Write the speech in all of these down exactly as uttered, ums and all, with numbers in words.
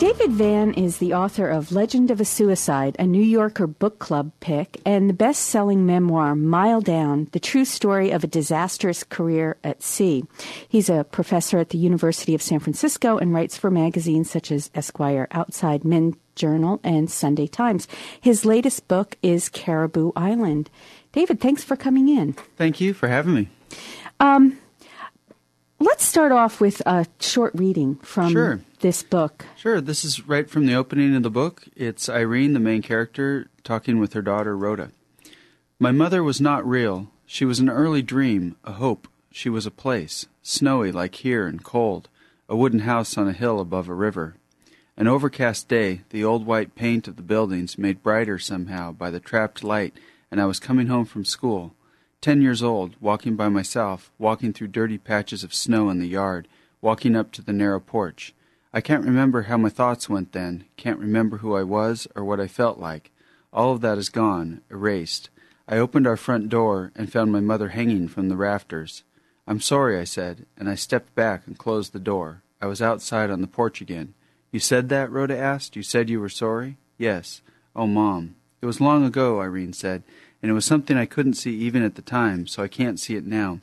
David Vann is the author of Legend of a Suicide, a New Yorker book club pick, and the best-selling memoir, Mile Down, the true story of a disastrous career at sea. He's a professor at the University of San Francisco and writes for magazines such as Esquire, Outside, Men Journal, and Sunday Times. His latest book is Caribou Island. David, thanks for coming in. Thank you for having me. Um, let's start off with a short reading from Sure. this book. Sure. This is right from the opening of the book. It's Irene, the main character, talking with her daughter, Rhoda. My mother was not real. She was an early dream, a hope. She was a place, snowy like here and cold, a wooden house on a hill above a river. An overcast day, the old white paint of the buildings made brighter somehow by the trapped light, and I was coming home from school. Ten years old, walking by myself, walking through dirty patches of snow in the yard, walking up to the narrow porch. I can't remember how my thoughts went then, can't remember who I was or what I felt like. All of that is gone, erased. I opened our front door and found my mother hanging from the rafters. I'm sorry, I said, and I stepped back and closed the door. I was outside on the porch again. You said that? Rhoda asked. You said you were sorry? Yes. Oh, Mom. It was long ago, Irene said, and it was something I couldn't see even at the time, so I can't see it now.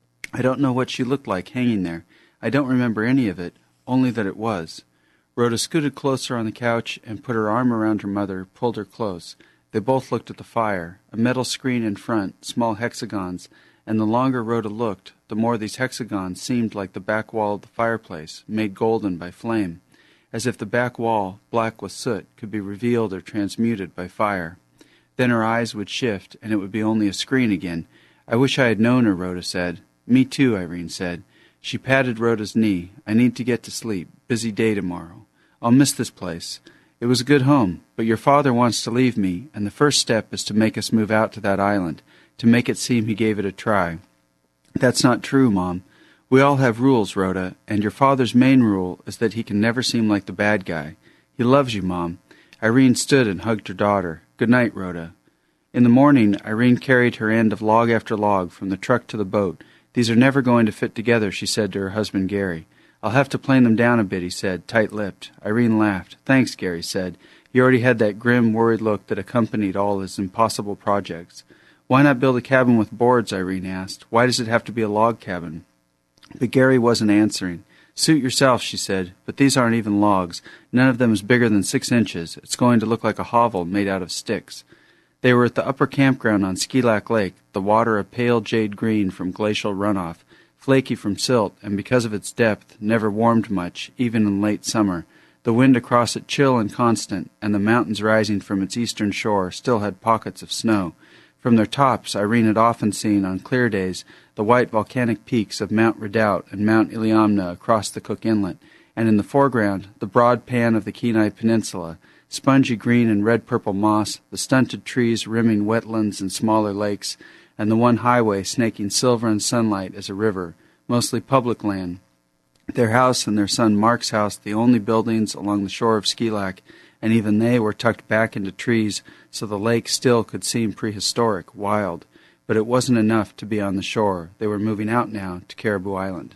I don't know what she looked like hanging there. I don't remember any of it, only that it was. Rhoda scooted closer on the couch and put her arm around her mother, pulled her close. They both looked at the fire, a metal screen in front, small hexagons, and the longer Rhoda looked, the more these hexagons seemed like the back wall of the fireplace, made golden by flame, as if the back wall, black with soot, could be revealed or transmuted by fire. Then her eyes would shift, and it would be only a screen again. I wish I had known her, Rhoda said. Me too, Irene said. She patted Rhoda's knee. I need to get to sleep. Busy day tomorrow. I'll miss this place. It was a good home, but your father wants to leave me, and the first step is to make us move out to that island, to make it seem he gave it a try. That's not true, Mom. We all have rules, Rhoda, and your father's main rule is that he can never seem like the bad guy. He loves you, Mom. Irene stood and hugged her daughter. Good night, Rhoda. In the morning, Irene carried her end of log after log from the truck to the boat. These are never going to fit together, she said to her husband, Gary. I'll have to plane them down a bit, he said, tight-lipped. Irene laughed. Thanks, Gary said. He already had that grim, worried look that accompanied all his impossible projects. Why not build a cabin with boards, Irene asked. Why does it have to be a log cabin? But Gary wasn't answering. Suit yourself, she said, but these aren't even logs. None of them is bigger than six inches. It's going to look like a hovel made out of sticks. They were at the upper campground on Skilac Lake, the water a pale jade green from glacial runoff, flaky from silt, and because of its depth, never warmed much, even in late summer. The wind across it chill and constant, and the mountains rising from its eastern shore still had pockets of snow. From their tops, Irene had often seen, on clear days, the white volcanic peaks of Mount Redoubt and Mount Iliamna across the Cook Inlet, and in the foreground, the broad pan of the Kenai Peninsula, spongy green and red-purple moss, the stunted trees rimming wetlands and smaller lakes, and the one highway snaking silver and sunlight as a river, mostly public land. Their house and their son Mark's house, the only buildings along the shore of Skilac, and even they were tucked back into trees so the lake still could seem prehistoric, wild. But it wasn't enough to be on the shore. They were moving out now to Caribou Island.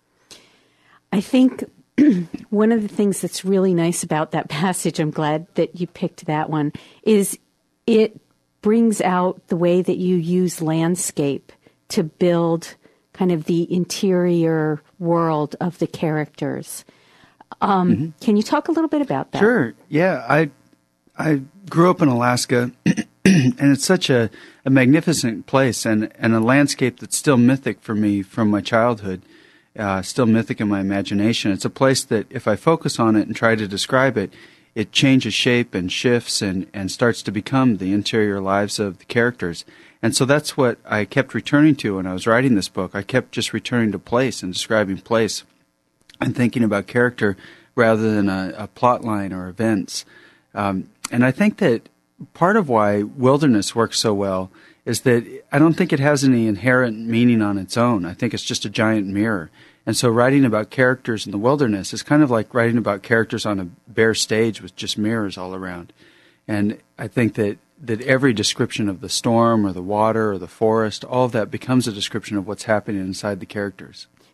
I think one of the things that's really nice about that passage, I'm glad that you picked that one, is it brings out the way that you use landscape to build kind of the interior world of the characters. Um, mm-hmm. Can you talk a little bit about that? Sure. Yeah, I I grew up in Alaska, and it's such a, a magnificent place and, and a landscape that's still mythic for me from my childhood, uh, still mythic in my imagination. It's a place that if I focus on it and try to describe it, it changes shape and shifts and, and starts to become the interior lives of the characters. And so that's what I kept returning to when I was writing this book. I kept just returning to place and describing place and thinking about character rather than a, a plot line or events. Um, and I think that part of why wilderness works so well is that I don't think it has any inherent meaning on its own. I think it's just a giant mirror. And so writing about characters in the wilderness is kind of like writing about characters on a bare stage with just mirrors all around. And I think that, that every description of the storm or the water or the forest, all of that becomes a description of what's happening inside the characters.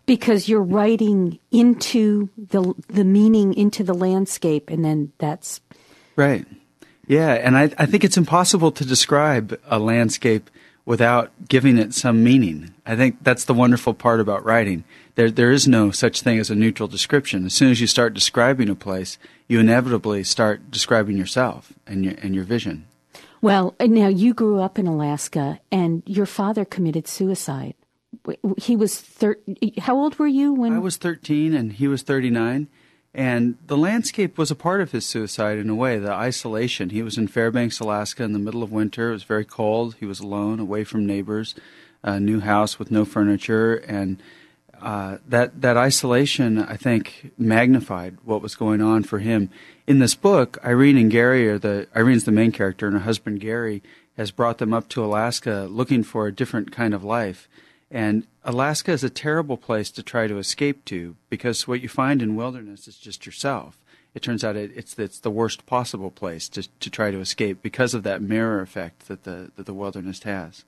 Because you're writing into the the meaning into the landscape, and then that's... Right. Yeah, and I, I think it's impossible to describe a landscape without giving it some meaning. I think that's the wonderful part about writing. There there is no such thing as a neutral description. As soon as you start describing a place, you inevitably start describing yourself and your, and your vision. Well, now you grew up in Alaska, and your father committed suicide. He was thir- how old were you when? I was thirteen and he was thirty-nine, and the landscape was a part of his suicide in a way, the isolation. He was in Fairbanks, Alaska in the middle of winter. It was very cold. He was alone, away from neighbors, a new house with no furniture, and uh, that that isolation, I think, magnified what was going on for him. In this book, Irene and Gary are the Irene's the main character, and her husband Gary has brought them up to Alaska looking for a different kind of life. And Alaska is a terrible place to try to escape to, because what you find in wilderness is just yourself. It turns out it, it's it's the worst possible place to to try to escape because of that mirror effect that the that the wilderness has.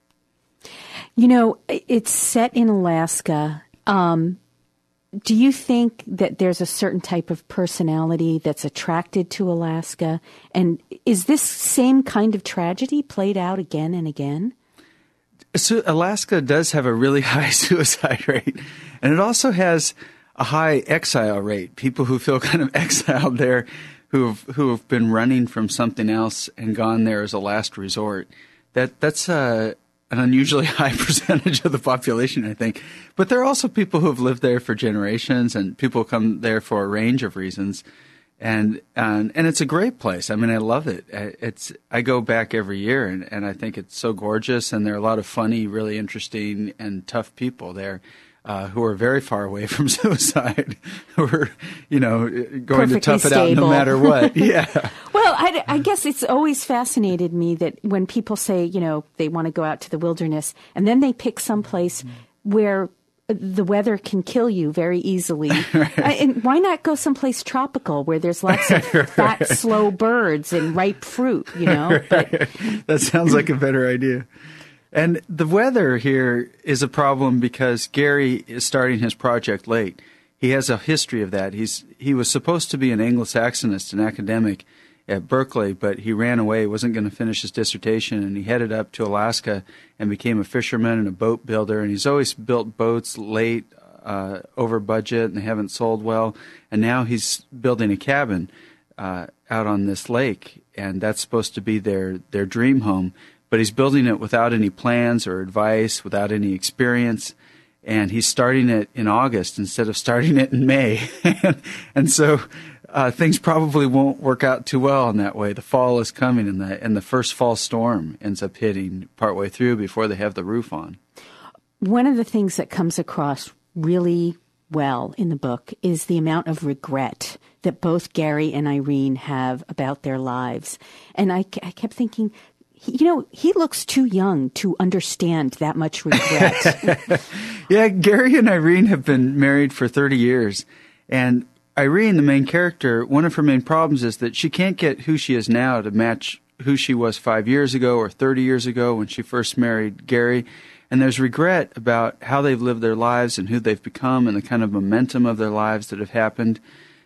You know, it's set in Alaska. Um, do you think that there's a certain type of personality that's attracted to Alaska? And is this same kind of tragedy played out again and again? So Alaska does have a really high suicide rate, and it also has a high exile rate. People who feel kind of exiled there, who have, who have been running from something else and gone there as a last resort. That that's uh, an unusually high percentage of the population, I think. But there are also people who have lived there for generations, and people come there for a range of reasons. And, and and it's a great place. I mean, I love it. It's I go back every year, and, and I think it's so gorgeous. And there are a lot of funny, really interesting, and tough people there uh, who are very far away from suicide, who are, you know, going Perfectly to tough stable. it out no matter what. Yeah. Well, I, I guess it's always fascinated me that when people say, you know, they want to go out to the wilderness, and then they pick someplace where the weather can kill you very easily. Right. I, and why not go someplace tropical where there's lots of fat, right. slow birds and ripe fruit, you know? Right. But that sounds like a better idea. And the weather here is a problem because Gary is starting his project late. He has a history of that. He's he was supposed to be an Anglo-Saxonist, an academic at Berkeley, but he ran away, wasn't going to finish his dissertation, and he headed up to Alaska and became a fisherman and a boat builder. And he's always built boats late, uh, over budget, and they haven't sold well. And now he's building a cabin uh, out on this lake, and that's supposed to be their, their dream home. But he's building it without any plans or advice, without any experience. And he's starting it in August instead of starting it in May. And so uh, things probably won't work out too well in that way. The fall is coming, and the, and the first fall storm ends up hitting partway through before they have the roof on. One of the things that comes across really well in the book is the amount of regret that both Gary and Irene have about their lives. And I, I kept thinking, you know, he looks too young to understand that much regret. Yeah, Gary and Irene have been married for thirty years. And Irene, the main character, one of her main problems is that she can't get who she is now to match who she was five years ago or thirty years ago when she first married Gary. And there's regret about how they've lived their lives and who they've become and the kind of momentum of their lives that have happened.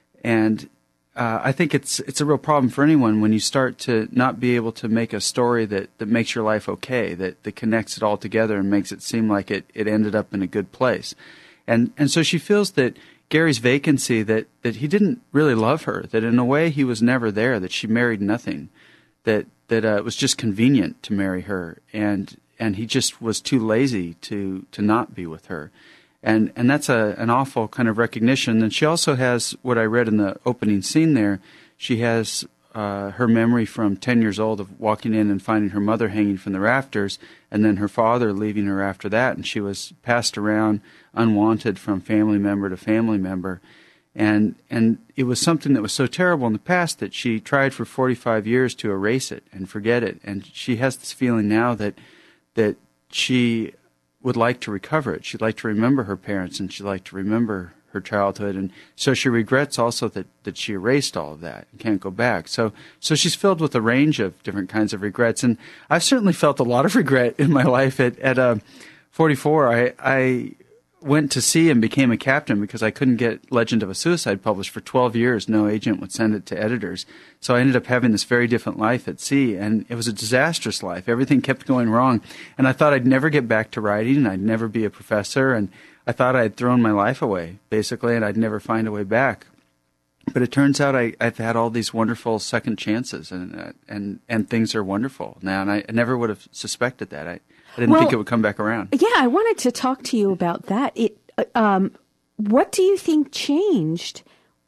And Uh, I think it's it's a real problem for anyone when you start to not be able to make a story that, that makes your life okay, that, that connects it all together and makes it seem like it, it ended up in a good place. And and so she feels that Gary's vacancy, that, that he didn't really love her, that in a way he was never there, that she married nothing, that that uh, it was just convenient to marry her, and and he just was too lazy to, to not be with her. And and that's a an awful kind of recognition. And she also has what I read in the opening scene there. She has uh, her memory from ten years old of walking in and finding her mother hanging from the rafters, and then her father leaving her after that. And she was passed around unwanted from family member to family member. And and it was something that was so terrible in the past that she tried for forty-five years to erase it and forget it. And she has this feeling now that that she would like to recover it. She'd like to remember her parents, and she'd like to remember her childhood. And so she regrets also that, that she erased all of that and can't go back. So so she's filled with a range of different kinds of regrets. And I've certainly felt a lot of regret in my life. At, at uh, forty-four, I, I went to sea and became a captain because I couldn't get Legend of a Suicide published for twelve years. No agent would send it to editors. So I ended up having this very different life at sea, and it was a disastrous life. Everything kept going wrong, and I thought I'd never get back to writing, and I'd never be a professor, and I thought I'd thrown my life away, basically, and I'd never find a way back. But it turns out I, I've had all these wonderful second chances, and uh, and and things are wonderful now, and I, I never would have suspected that. I, I didn't well, think it would come back around. Yeah, I wanted to talk to you about that. It, uh, um, what do you think changed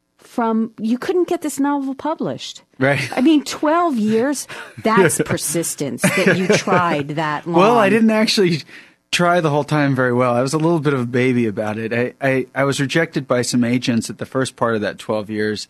from you couldn't get this novel published? Right. I mean, twelve years, that's persistence that you tried that long. Well, I didn't actually try the whole time very well. I was a little bit of a baby about it. I, I, I was rejected by some agents at the first part of that twelve years.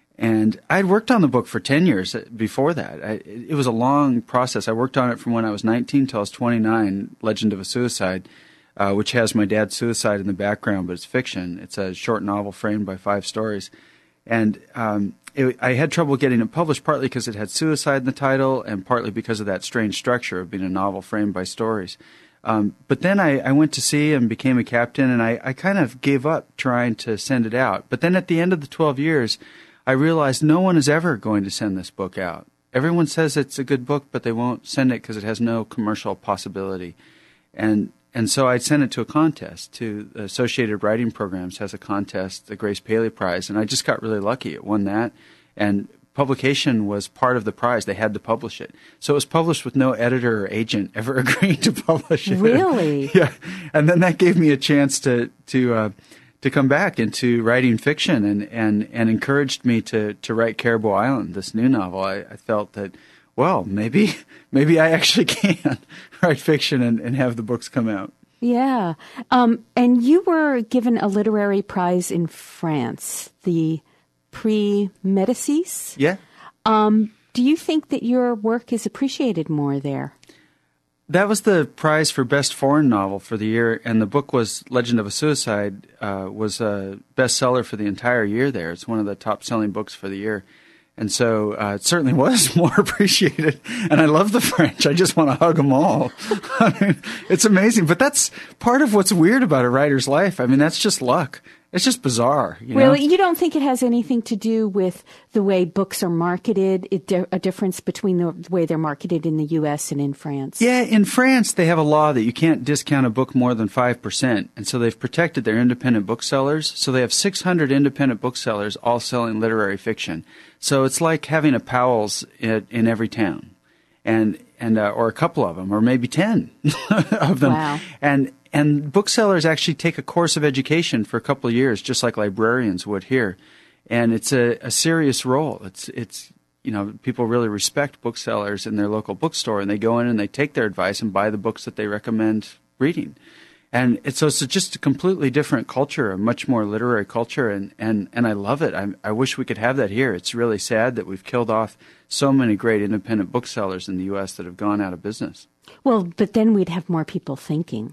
And I'd worked on the book for ten years before that. I, it was a long process. I worked on it from when I was nineteen till I was twenty-nine, Legend of a Suicide, uh, which has my dad's suicide in the background, but it's fiction. It's a short novel framed by five stories. And um, it, I had trouble getting it published, partly because it had suicide in the title and partly because of that strange structure of being a novel framed by stories. Um, but then I, I went to sea and became a captain, and I, I kind of gave up trying to send it out. But then at the end of the twelve years, I realized no one is ever going to send this book out. Everyone says it's a good book, but they won't send it because it has no commercial possibility. And and so I sent it to a contest, to the Associated Writing Programs has a contest, the Grace Paley Prize, and I just got really lucky. It won that, and publication was part of the prize. They had to publish it. So it was published with no editor or agent ever agreeing to publish it. Really? Yeah. And then that gave me a chance to to uh, to come back into writing fiction, and, and, and encouraged me to, to write Caribou Island, this new novel. I, I felt that, well, maybe maybe I actually can write fiction and, and have the books come out. Yeah. Um, and you were given a literary prize in France, the Prix Médicis. Yeah. Um, do you think that your work is appreciated more there? That was the prize for best foreign novel for the year, and the book was Legend of a Suicide, uh, was a bestseller for the entire year there. It's one of the top-selling books for the year. And so uh, it certainly was more appreciated. And I love the French. I just want to hug them all. I mean, it's amazing. But that's part of what's weird about a writer's life. I mean, that's just luck. It's just bizarre. You Really? know? You don't think it has anything to do with the way books are marketed, it di- a difference between the way they're marketed in the U S and in France? Yeah, in France, they have a law that you can't discount a book more than five percent. And so they've protected their independent booksellers. So they have six hundred independent booksellers all selling literary fiction. So it's like having a Powell's in, in every town, and and uh, or a couple of them, or maybe ten of them. Wow. And And booksellers actually take a course of education for a couple of years, just like librarians would here. And it's a, a serious role. It's, it's, you know, people really respect booksellers in their local bookstore, and they go in and they take their advice and buy the books that they recommend reading. And it's, so it's just a completely different culture, a much more literary culture, and, and, and I love it. I, I wish we could have that here. It's really sad that we've killed off so many great independent booksellers in the U S that have gone out of business. Well, but then we'd have more people thinking.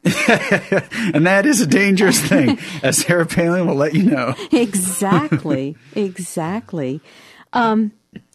And that is a dangerous thing, as Sarah Palin will let you know. Exactly, exactly. Um,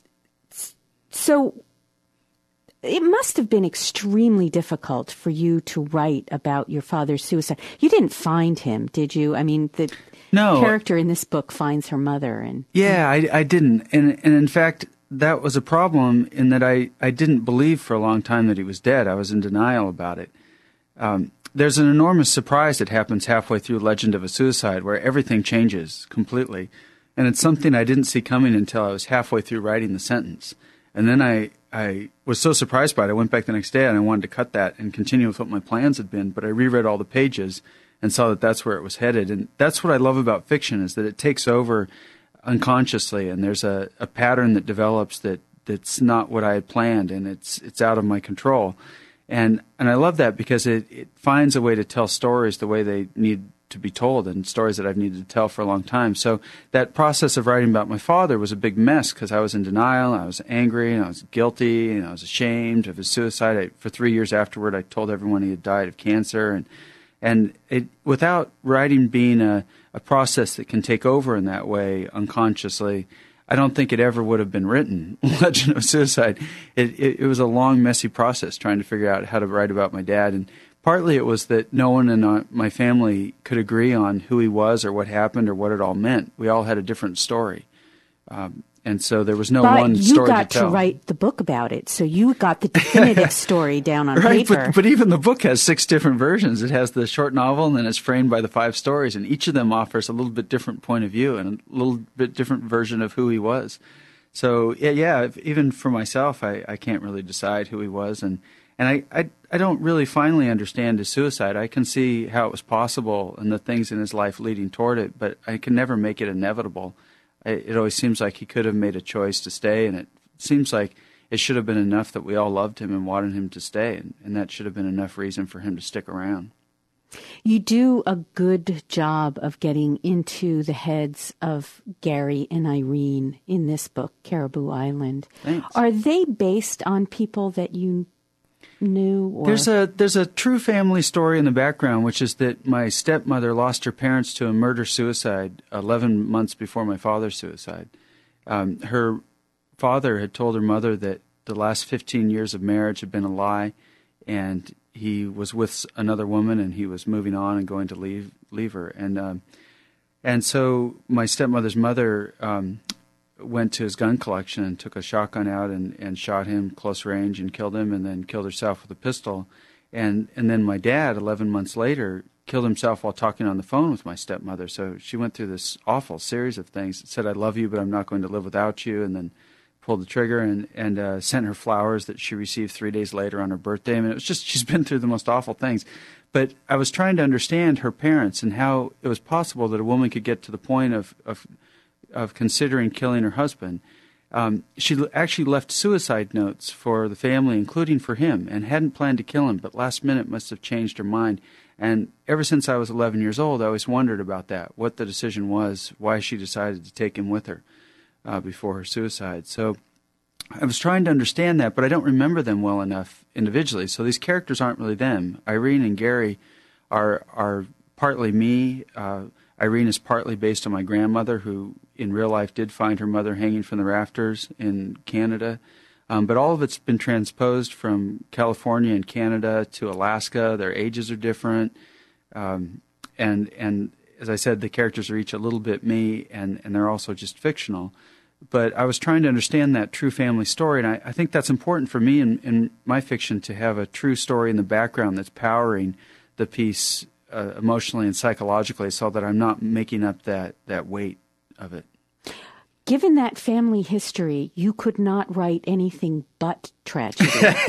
so it must have been extremely difficult for you to write about your father's suicide. You didn't find him, did you? I mean, the no. character in this book finds her mother. and Yeah, I, I didn't. And, and in fact, that was a problem in that I, I didn't believe for a long time that he was dead. I was in denial about it. Um, There's an enormous surprise that happens halfway through Legend of a Suicide where everything changes completely. And it's something I didn't see coming until I was halfway through writing the sentence. And then I, I was so surprised by it, I went back the next day and I wanted to cut that and continue with what my plans had been. But I reread all the pages and saw that that's where it was headed. And that's what I love about fiction, is that it takes over unconsciously. And there's a, a pattern that develops that, that's not what I had planned, and it's it's out of my control. And and I love that because it, it finds a way to tell stories the way they need to be told, and stories that I've needed to tell for a long time. So that process of writing about my father was a big mess because I was in denial, I was angry, and I was guilty, and I was ashamed of his suicide. I, for three years afterward, I told everyone he had died of cancer. And and it, without writing being a, a process that can take over in that way unconsciously, I don't think it ever would have been written, Legend of Suicide. It, it, it was a long, messy process trying to figure out how to write about my dad. And partly it was that no one in uh, my family could agree on who he was or what happened or what it all meant. We all had a different story. Um, and so there was no but one story to tell. But you got to write the book about it, so you got the definitive story down on right, paper. But, but even the book has six different versions. It has the short novel, and then it's framed by the five stories, and each of them offers a little bit different point of view and a little bit different version of who he was. So, yeah, yeah even for myself, I, I can't really decide who he was, and, and I, I, I don't really finally understand his suicide. I can see how it was possible and the things in his life leading toward it, but I can never make it inevitable. It always seems like he could have made a choice to stay, and it seems like it should have been enough that we all loved him and wanted him to stay, and, and that should have been enough reason for him to stick around. You do a good job of getting into the heads of Gary and Irene in this book, Caribou Island. Thanks. Are they based on people that you knew? Or? There's a there's a true family story in the background, which is that my stepmother lost her parents to a murder-suicide eleven months before my father's suicide. Um, her father had told her mother that the last fifteen years of marriage had been a lie, and he was with another woman, and he was moving on and going to leave leave her. And um, and so my stepmother's mother um, went to his gun collection and took a shotgun out and, and shot him close range and killed him, and then killed herself with a pistol. And and then my dad, eleven months later, killed himself while talking on the phone with my stepmother. So she went through this awful series of things. Said, "I love you, but I'm not going to live without you," and then pulled the trigger and, and uh, sent her flowers that she received three days later on her birthday. I mean, it was just, she's been through the most awful things. But I was trying to understand her parents and how it was possible that a woman could get to the point of, of of considering killing her husband. Um, she actually left suicide notes for the family, including for him, and hadn't planned to kill him, but last minute must have changed her mind. And ever since I was eleven years old, I always wondered about that, what the decision was, why she decided to take him with her uh, before her suicide. So I was trying to understand that, but I don't remember them well enough individually. So these characters aren't really them. Irene and Gary are are partly me. Uh, Irene is partly based on my grandmother, who in real life did find her mother hanging from the rafters in Canada. Um, but all of it's been transposed from California and Canada to Alaska. Their ages are different. Um, and and as I said, the characters are each a little bit me, and, and they're also just fictional. But I was trying to understand that true family story, and I, I think that's important for me in, in my fiction, to have a true story in the background that's powering the piece uh, emotionally and psychologically, so that I'm not making up that, that weight of it. Given that family history, you could not write anything but tragedy.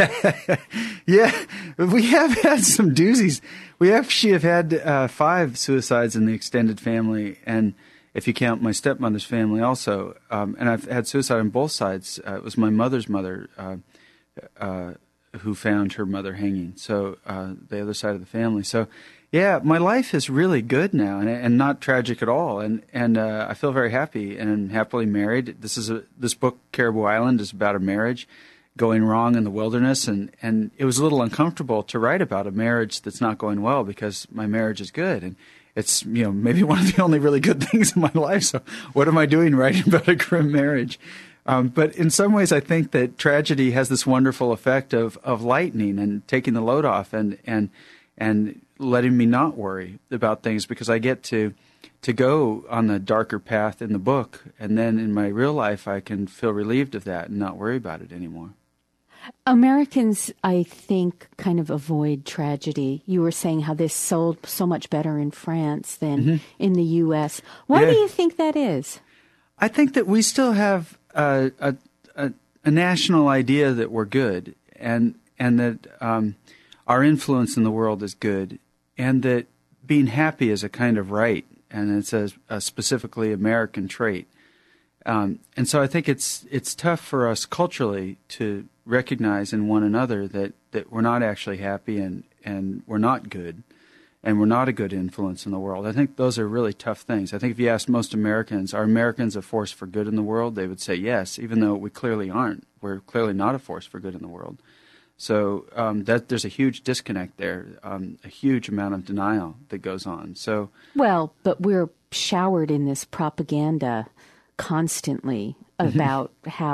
Yeah, we have had some doozies. We actually have had uh, five suicides in the extended family, and if you count my stepmother's family also. Um, and I've had suicide on both sides. Uh, it was my mother's mother uh, uh, who found her mother hanging, so uh, the other side of the family. So, yeah, my life is really good now, and, and not tragic at all. And and uh, I feel very happy and I'm happily married. This is a, this book, Caribou Island, is about a marriage going wrong in the wilderness, and, and it was a little uncomfortable to write about a marriage that's not going well, because my marriage is good, and it's, you know, maybe one of the only really good things in my life. So what am I doing writing about a grim marriage? Um, but in some ways, I think that tragedy has this wonderful effect of, of lightening and taking the load off, and and and letting me not worry about things, because I get to to go on the darker path in the book, and then in my real life I can feel relieved of that and not worry about it anymore. Americans, I think, kind of avoid tragedy. You were saying how this sold so much better in France than mm-hmm. in the U S Why yeah. do you think that is? I think that we still have a, a, a, a national idea that we're good, and and that um, our influence in the world is good, and that being happy is a kind of right, and it's a, a specifically American trait. Um, and so I think it's it's tough for us culturally to recognize in one another that, that we're not actually happy, and, and we're not good, and we're not a good influence in the world. I think those are really tough things. I think if you asked most Americans, are Americans a force for good in the world, they would say yes, even though we clearly aren't. We're clearly not a force for good in the world. So um, that there's a huge disconnect there, um, a huge amount of denial that goes on. So well, but we're showered in this propaganda constantly about how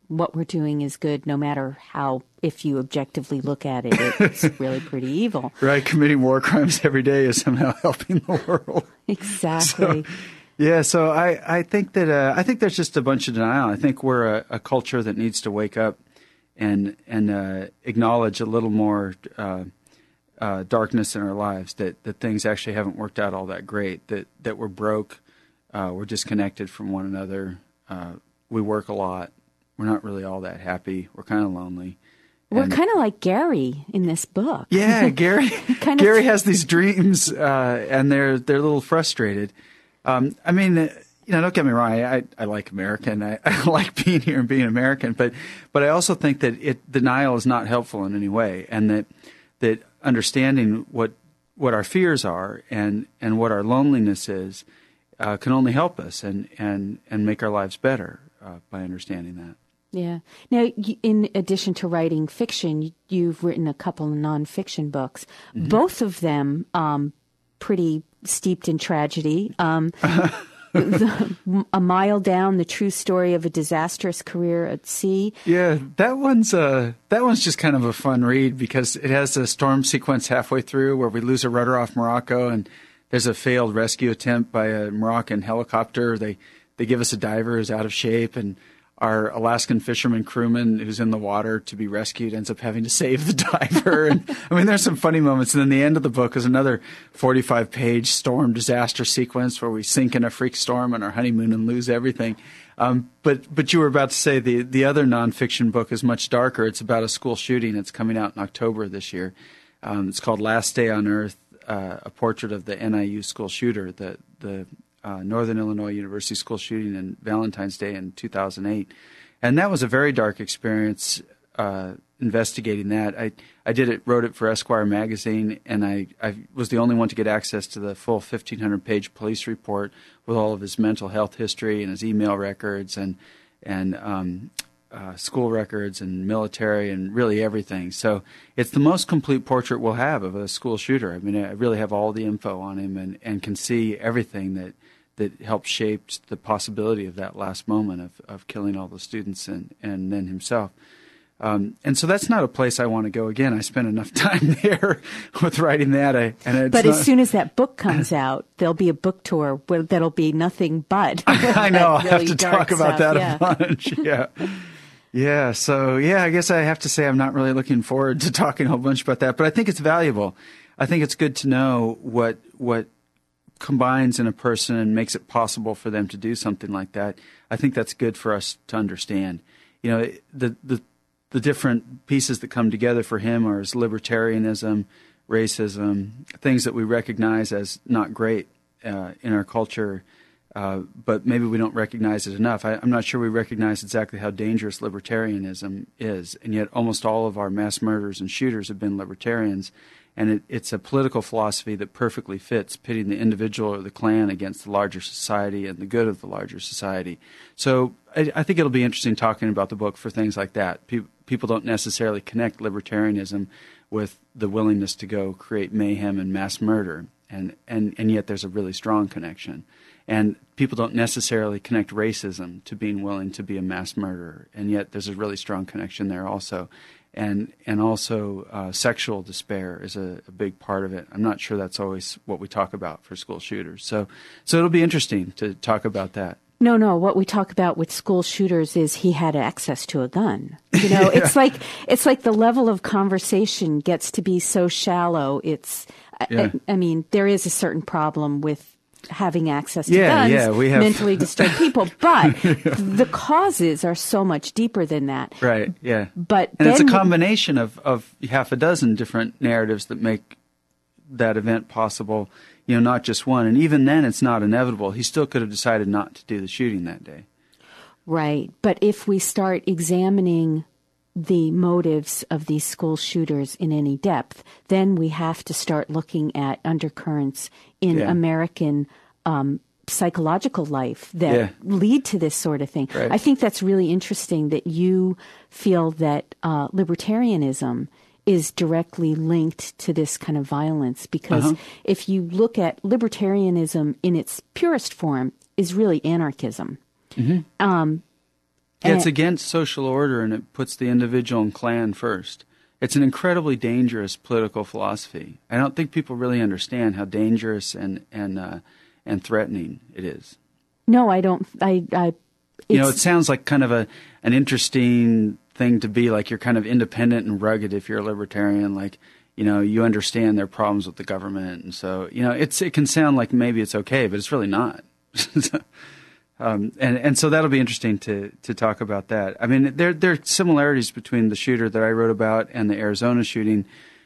what we're doing is good, no matter how, if you objectively look at it, it's really pretty evil. Right. Committing war crimes every day is somehow helping the world. Exactly. So, yeah. So I, I think that, uh, I think there's just a bunch of denial. I think we're a, a culture that needs to wake up and, and, uh, acknowledge a little more, uh, uh, darkness in our lives, that, that things actually haven't worked out all that great, that, that we're broke, uh, we're disconnected from one another, uh, we work a lot. We're not really all that happy. We're kind of lonely. We're And, kind of like Gary in this book. Yeah, Gary. kind Gary of... has these dreams, uh, and they're they're a little frustrated. Um, I mean, uh, you know, don't get me wrong. I I, I like America, and I, I like being here and being American. But but I also think that it denial is not helpful in any way, and that that understanding what what our fears are and and what our loneliness is uh, can only help us and and and make our lives better uh, by understanding that. Yeah. Now, in addition to writing fiction, you've written a couple of nonfiction books, mm-hmm. both of them um, pretty steeped in tragedy. Um, the, A Mile Down, the true story of a disastrous career at sea. Yeah, that one's uh, that one's just kind of a fun read because it has a storm sequence halfway through where we lose a rudder off Morocco, and there's a failed rescue attempt by a Moroccan helicopter. They they give us a diver who's out of shape, and our Alaskan fisherman crewman who's in the water to be rescued ends up having to save the diver. And I mean, there's some funny moments. And then the end of the book is another forty-five page storm disaster sequence where we sink in a freak storm on our honeymoon and lose everything. Um, but but you were about to say the, the other nonfiction book is much darker. It's about a school shooting. It's coming out in October this year. Um, it's called Last Day on Earth, uh, a portrait of the N I U school shooter, the the Uh, Northern Illinois University school shooting on Valentine's Day in two thousand eight. And that was a very dark experience uh, investigating that. I, I did it, wrote it for Esquire magazine, and I, I was the only one to get access to the full fifteen hundred page police report with all of his mental health history and his email records and, and um, uh, school records and military and really everything. So it's the most complete portrait we'll have of a school shooter. I mean, I really have all the info on him and, and can see everything that that helped shape the possibility of that last moment of, of killing all the students and, and then himself. Um, and so that's not a place I want to go again. I spent enough time there with writing that. I, and it's but not, as soon as that book comes out, there'll be a book tour where that'll be nothing but. I know. I'll really have to talk about stuff, that yeah. a bunch. Yeah. Yeah. So, yeah, I guess I have to say I'm not really looking forward to talking a whole bunch about that. But I think it's valuable. I think it's good to know what what combines in a person and makes it possible for them to do something like that. I think that's good for us to understand. You know, the the the different pieces that come together for him are his libertarianism, racism, things that we recognize as not great uh, in our culture, uh, but maybe we don't recognize it enough. I, I'm not sure we recognize exactly how dangerous libertarianism is, and yet almost all of our mass murderers and shooters have been libertarians. And it, it's a political philosophy that perfectly fits pitting the individual or the clan against the larger society and the good of the larger society. So I, I think it'll be interesting talking about the book for things like that. Pe- people don't necessarily connect libertarianism with the willingness to go create mayhem and mass murder, and, and, and yet there's a really strong connection. And people don't necessarily connect racism to being willing to be a mass murderer, and yet there's a really strong connection there also. And and also uh, sexual despair is a, a big part of it. I'm not sure that's always what we talk about for school shooters. So so it'll be interesting to talk about that. No, no. What we talk about with school shooters is he had access to a gun. You know, yeah. it's like it's like the level of conversation gets to be so shallow. It's yeah. I, I mean, there is a certain problem with having access to yeah, guns, yeah, we have... mentally disturbed people, but the causes are so much deeper than that. Right, yeah. But and then, it's a combination of, of half a dozen different narratives that make that event possible, you know, not just one. And even then, it's not inevitable. He still could have decided not to do the shooting that day. Right, but if we start examining the motives of these school shooters in any depth, then we have to start looking at undercurrents in yeah. American um, psychological life that yeah. lead to this sort of thing. Right. I think that's really interesting that you feel that uh, libertarianism is directly linked to this kind of violence, because uh-huh. if you look at libertarianism in its purest form is really anarchism. Mm-hmm. Um, Yeah, it's against social order, and it puts the individual and clan first. It's an incredibly dangerous political philosophy. I don't think people really understand how dangerous and and uh, and threatening it is. No, I don't. I, I you know, it sounds like kind of a an interesting thing to be, like you're kind of independent and rugged if you're a libertarian, like, you know, you understand their problems with the government, and so, you know, it's it can sound like maybe it's okay, but it's really not. Um, and, and so that'll be interesting to, to talk about that. I mean, there, there are similarities between the shooter that I wrote about and the Arizona shooting,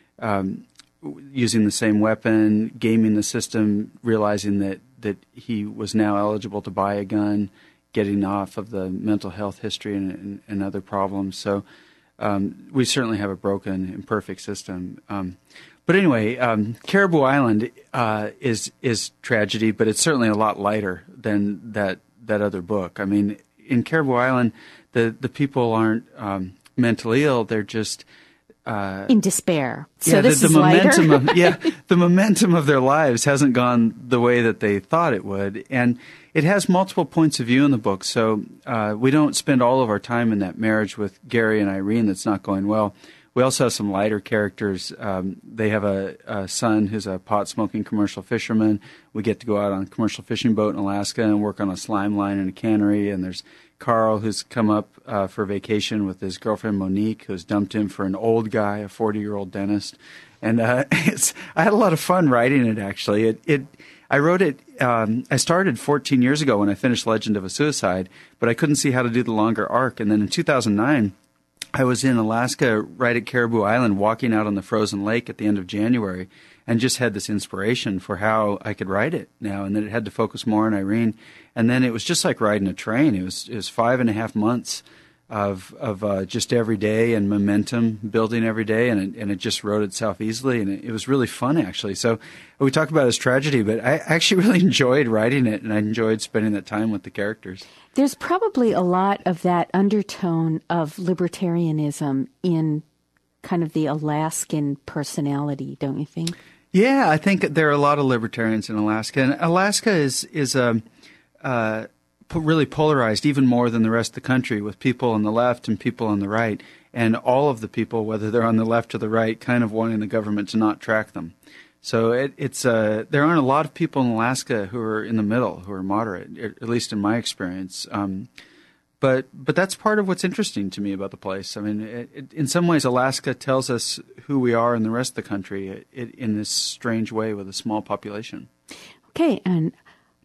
um, using the same weapon, gaming the system, realizing that, that he was now eligible to buy a gun, getting off of the mental health history and, and, and other problems. So um, we certainly have a broken, imperfect system. Um, but anyway, um, Caribou Island uh, is is tragedy, but it's certainly a lot lighter than that that other book. I mean, in Caribou Island, the, the people aren't um, mentally ill; they're just uh, in despair. So yeah, this the, the is momentum lighter? of yeah, the momentum of their lives hasn't gone the way that they thought it would, and it has multiple points of view in the book. So uh, we don't spend all of our time in that marriage with Gary and Irene that's not going well. We also have some lighter characters. Um, they have a, a son who's a pot-smoking commercial fisherman. We get to go out on a commercial fishing boat in Alaska and work on a slime line in a cannery. And there's Carl, who's come up uh, for vacation with his girlfriend Monique, who's dumped him for an old guy, a forty-year-old dentist. And uh, it's I had a lot of fun writing it, actually. It, it I wrote it, um, I started fourteen years ago when I finished Legend of a Suicide, but I couldn't see how to do the longer arc. And then in two thousand nine, I was in Alaska right at Caribou Island walking out on the frozen lake at the end of January and just had this inspiration for how I could write it now, and then it had to focus more on Irene. And then it was just like riding a train. It was, it was five and a half months of of uh, just every day and momentum building every day, and it, and it just wrote itself easily, and it, it was really fun, actually. So we talk about it as tragedy, but I actually really enjoyed writing it, and I enjoyed spending that time with the characters. There's probably a lot of that undertone of libertarianism in kind of the Alaskan personality, don't you think? Yeah, I think there are a lot of libertarians in Alaska, and Alaska is is a uh, really polarized even more than the rest of the country, with people on the left and people on the right, and all of the people, whether they're on the left or the right, kind of wanting the government to not track them. So it, it's uh, there aren't a lot of people in Alaska who are in the middle, who are moderate, at least in my experience. Um, but but that's part of what's interesting to me about the place. I mean, it, it, in some ways, Alaska tells us who we are in the rest of the country it, it, in this strange way with a small population. Okay, and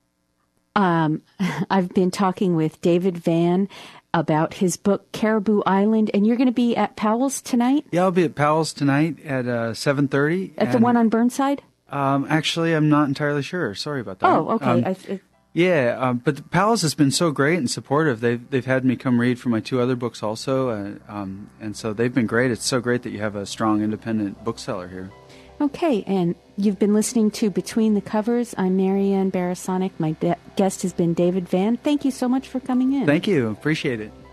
um, I've been talking with David Vann about his book Caribou Island, and you're going to be at Powell's tonight? Yeah, I'll be at Powell's tonight at uh, seven thirty. At the one on Burnside? Um, actually, I'm not entirely sure. Sorry about that. Oh, okay. Um, I, I, yeah, um, but Powell's has been so great and supportive. They've they've had me come read for my two other books also, uh, um, and so they've been great. It's so great that you have a strong independent bookseller here. Okay, and you've been listening to Between the Covers. I'm Marianne Barasonic. My de- guest has been David Vann. Thank you so much for coming in. Thank you. Appreciate it.